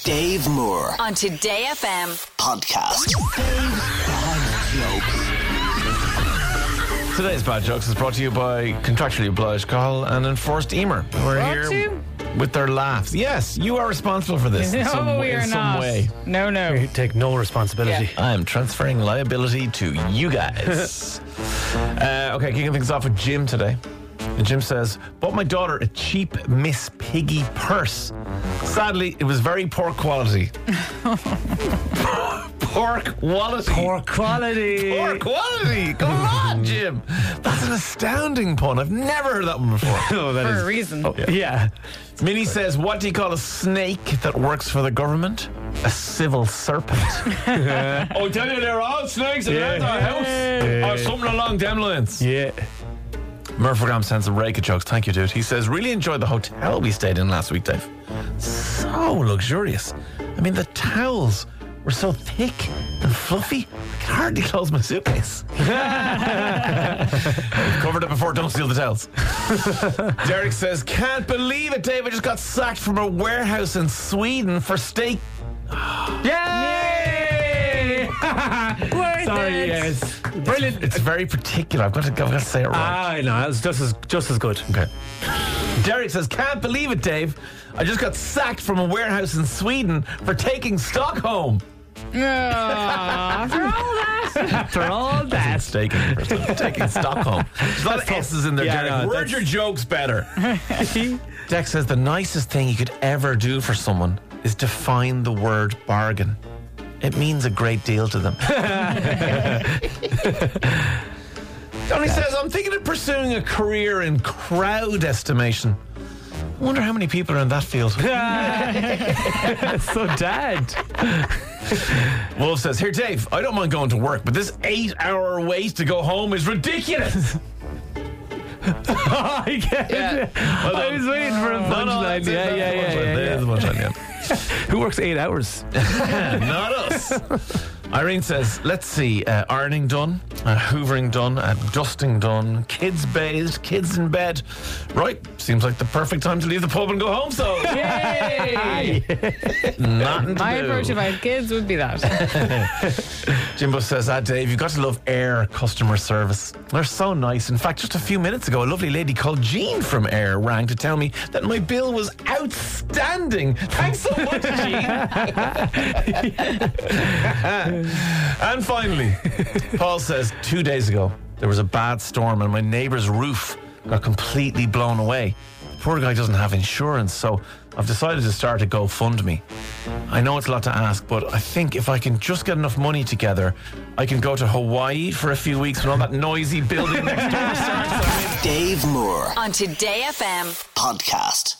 Dave Moore on Today FM podcast. Dave's Bad Jokes. Today's Bad Jokes is brought to you by Contractually Obliged Call and Enforced Emer. We're here with their laughs. Yes, you are responsible for this in some way. No. We take no responsibility. Yeah. I'm transferring liability to you guys. Okay, kicking things off with Jim today. And Jim says, bought my daughter a cheap Miss Piggy purse. Sadly, it was very poor quality. Poor quality. Poor quality. Poor quality. Come on, Jim. That's an astounding pun. I've never heard that one before. Oh, that For is a reason. Oh, yeah. Minnie says, what do you call a snake that works for the government? A civil serpent. Oh, tell you, they're all snakes in Yeah. our house. Or something along them lines. Yeah. Murphy sends some Reka jokes. Thank you, dude. He says, really enjoyed the hotel we stayed in last week, Dave. So luxurious. I mean, the towels were so thick and fluffy, I could hardly close my suitcase. Covered it before, don't steal the towels. Derek says, can't believe it, Dave. I just got sacked from a warehouse in Sweden for steak. Yay! Sorry, yes. Brilliant. It's very particular. I've got to say it right. I know. It's just as good. Okay. Derek says, can't believe it, Dave. I just got sacked from a warehouse in Sweden for taking stock home. After all that. After all that. Taking stock home. There's a lot of S's in there, Yeah, Derek. no, Word your jokes better. Dex says, the nicest thing you could ever do for someone is define the word bargain. It means a great deal to them. Tony says, I'm thinking of pursuing a career in crowd estimation. I wonder how many people are in that field. So dad. Wolf says, here, Dave, I don't mind going to work, but this 8-hour wait to go home is ridiculous. I get it. I was waiting for a punchline. There's the punchline, yeah. Who works 8 hours? Not us. Irene says, let's see, ironing done, hoovering done, dusting done, kids bathed, kids in bed. Right, seems like the perfect time to leave the pub and go home, so yay! Nothing to My do. approach if I had kids would be that. Jimbo says, Dave, you've got to love Air customer service. They're so nice. In fact, just a few minutes ago, a lovely lady called Jean from Air rang to tell me that my bill was outstanding. Thanks so much, Jean. And finally, Paul says, 2 days ago, there was a bad storm and my neighbour's roof got completely blown away. The poor guy doesn't have insurance, so I've decided to start a GoFundMe. I know it's a lot to ask, but I think if I can just get enough money together, I can go to Hawaii for a few weeks when all that noisy building next door starts. Dave Moore on Today FM podcast.